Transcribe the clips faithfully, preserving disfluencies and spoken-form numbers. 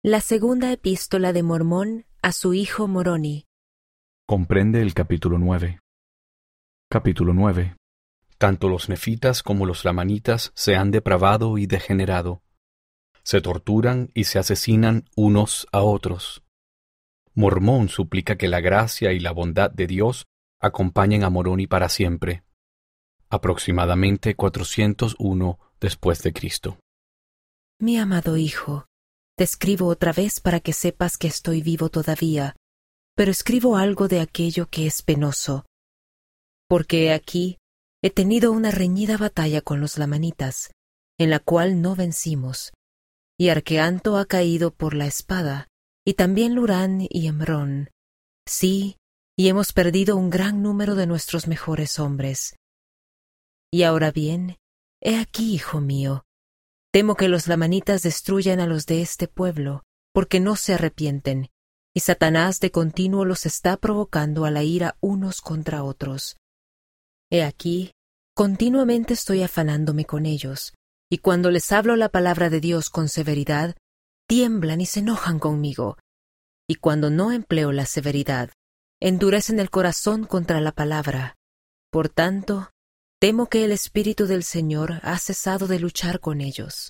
La segunda epístola de Mormón a su hijo Moroni. Comprende el capítulo nueve. Capítulo nueve. Tanto los nefitas como los lamanitas se han depravado y degenerado. Se torturan y se asesinan unos a otros. Mormón suplica que la gracia y la bondad de Dios acompañen a Moroni para siempre. Aproximadamente cuatrocientos uno después de Cristo. Mi amado hijo, te escribo otra vez para que sepas que estoy vivo todavía, pero escribo algo de aquello que es penoso. Porque he aquí, he tenido una reñida batalla con los lamanitas, en la cual no vencimos, y Arqueanto ha caído por la espada, y también Lurán y Hemrón. Sí, y hemos perdido un gran número de nuestros mejores hombres. Y ahora bien, he aquí, hijo mío, temo que los lamanitas destruyan a los de este pueblo, porque no se arrepienten, y Satanás de continuo los está provocando a la ira unos contra otros. He aquí, continuamente estoy afanándome con ellos, y cuando les hablo la palabra de Dios con severidad, tiemblan y se enojan conmigo, y cuando no empleo la severidad, endurecen el corazón contra la palabra. Por tanto, temo que el Espíritu del Señor ha cesado de luchar con ellos.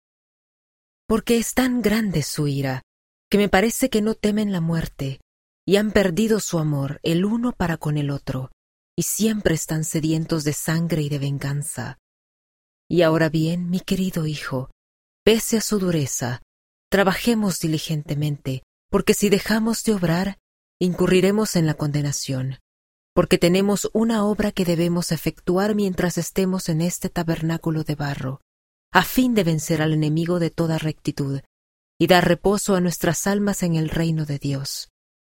Porque es tan grande su ira, que me parece que no temen la muerte, y han perdido su amor el uno para con el otro, y siempre están sedientos de sangre y de venganza. Y ahora bien, mi querido hijo, pese a su dureza, trabajemos diligentemente, porque si dejamos de obrar, incurriremos en la condenación. Porque tenemos una obra que debemos efectuar mientras estemos en este tabernáculo de barro, a fin de vencer al enemigo de toda rectitud, y dar reposo a nuestras almas en el reino de Dios.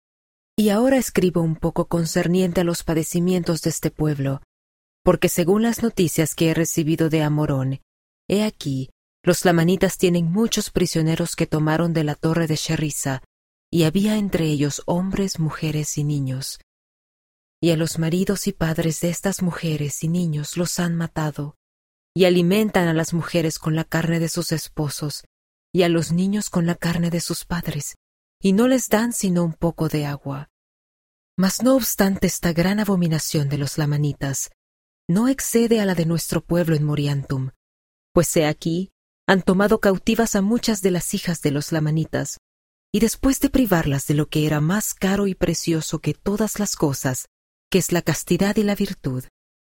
Y ahora escribo un poco concerniente a los padecimientos de este pueblo, porque según las noticias que he recibido de Amorón, he aquí, los lamanitas tienen muchos prisioneros que tomaron de la torre de Sherrisa, y había entre ellos hombres, mujeres y niños. Y a los maridos y padres de estas mujeres y niños los han matado, y alimentan a las mujeres con la carne de sus esposos, y a los niños con la carne de sus padres, y no les dan sino un poco de agua. Mas no obstante esta gran abominación de los lamanitas, no excede a la de nuestro pueblo en Moriantum, pues he aquí, han tomado cautivas a muchas de las hijas de los lamanitas, y después de privarlas de lo que era más caro y precioso que todas las cosas, que es la castidad y la virtud.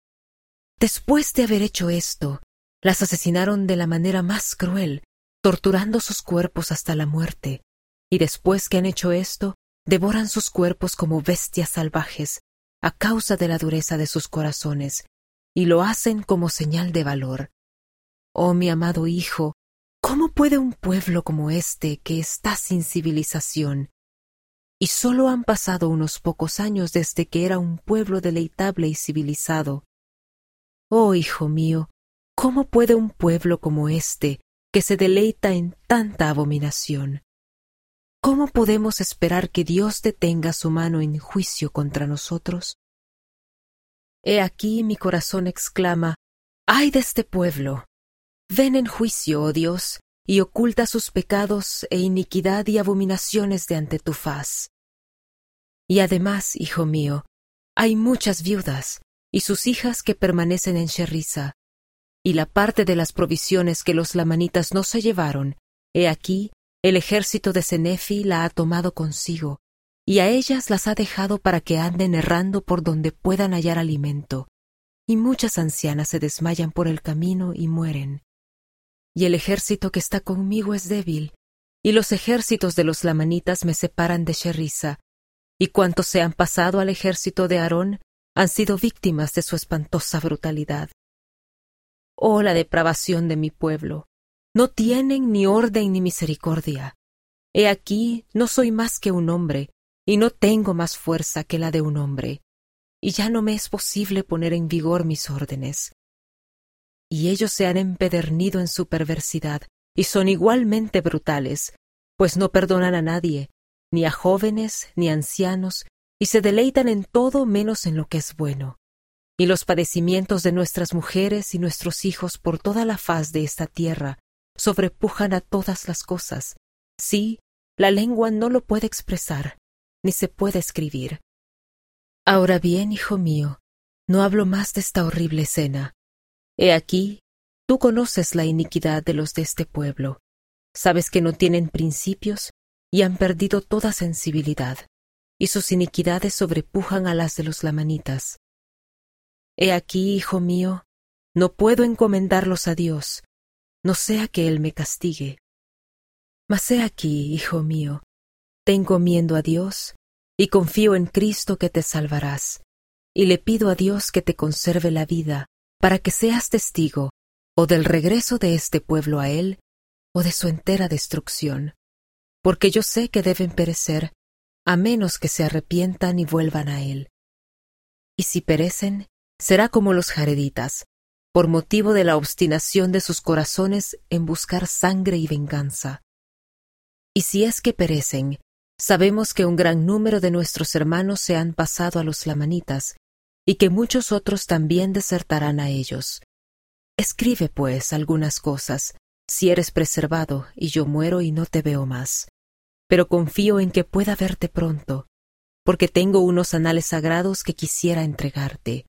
Después de haber hecho esto, las asesinaron de la manera más cruel, torturando sus cuerpos hasta la muerte, y después que han hecho esto, devoran sus cuerpos como bestias salvajes, a causa de la dureza de sus corazones, y lo hacen como señal de valor. Oh mi amado hijo, ¿cómo puede un pueblo como este, que está sin civilización, y solo han pasado unos pocos años desde que era un pueblo deleitable y civilizado? Oh, hijo mío, ¿cómo puede un pueblo como este, que se deleita en tanta abominación? ¿Cómo podemos esperar que Dios detenga su mano en juicio contra nosotros? He aquí mi corazón exclama, ¡ay de este pueblo! Ven en juicio, oh Dios, y oculta sus pecados e iniquidad y abominaciones de ante tu faz. Y además, hijo mío, hay muchas viudas, y sus hijas que permanecen en Sherrisa, y la parte de las provisiones que los lamanitas no se llevaron, he aquí, el ejército de Senefi la ha tomado consigo, y a ellas las ha dejado para que anden errando por donde puedan hallar alimento, y muchas ancianas se desmayan por el camino y mueren. Y el ejército que está conmigo es débil, y los ejércitos de los lamanitas me separan de Sherrisa, y cuantos se han pasado al ejército de Aarón han sido víctimas de su espantosa brutalidad. Oh, la depravación de mi pueblo, no tienen ni orden ni misericordia. He aquí, no soy más que un hombre, y no tengo más fuerza que la de un hombre, y ya no me es posible poner en vigor mis órdenes. Y ellos se han empedernido en su perversidad, y son igualmente brutales, pues no perdonan a nadie, ni a jóvenes, ni a ancianos, y se deleitan en todo menos en lo que es bueno. Y los padecimientos de nuestras mujeres y nuestros hijos por toda la faz de esta tierra sobrepujan a todas las cosas. Sí, la lengua no lo puede expresar, ni se puede escribir. Ahora bien, hijo mío, no hablo más de esta horrible escena. He aquí, tú conoces la iniquidad de los de este pueblo. Sabes que no tienen principios y han perdido toda sensibilidad, y sus iniquidades sobrepujan a las de los lamanitas. He aquí, hijo mío, no puedo encomendarlos a Dios, no sea que Él me castigue. Mas he aquí, hijo mío, te encomiendo a Dios, y confío en Cristo que te salvarás, y le pido a Dios que te conserve la vida, para que seas testigo, o del regreso de este pueblo a Él, o de su entera destrucción, porque yo sé que deben perecer, a menos que se arrepientan y vuelvan a Él. Y si perecen, será como los jareditas, por motivo de la obstinación de sus corazones en buscar sangre y venganza. Y si es que perecen, sabemos que un gran número de nuestros hermanos se han pasado a los lamanitas, y que muchos otros también desertarán a ellos. Escribe, pues, algunas cosas, si eres preservado, y yo muero y no te veo más. Pero confío en que pueda verte pronto, porque tengo unos anales sagrados que quisiera entregarte.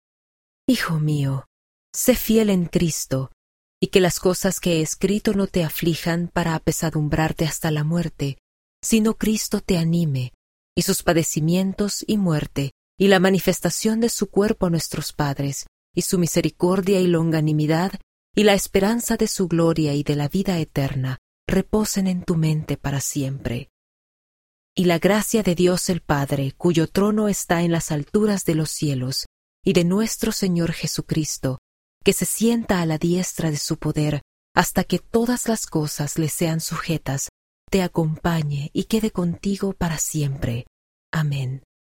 Hijo mío, sé fiel en Cristo, y que las cosas que he escrito no te aflijan para apesadumbrarte hasta la muerte, sino Cristo te anime, y sus padecimientos y muerte, y la manifestación de su cuerpo a nuestros padres, y su misericordia y longanimidad, y la esperanza de su gloria y de la vida eterna, reposen en tu mente para siempre. Y la gracia de Dios el Padre, cuyo trono está en las alturas de los cielos, y de nuestro Señor Jesucristo, que se sienta a la diestra de su poder, hasta que todas las cosas le sean sujetas, te acompañe y quede contigo para siempre. Amén.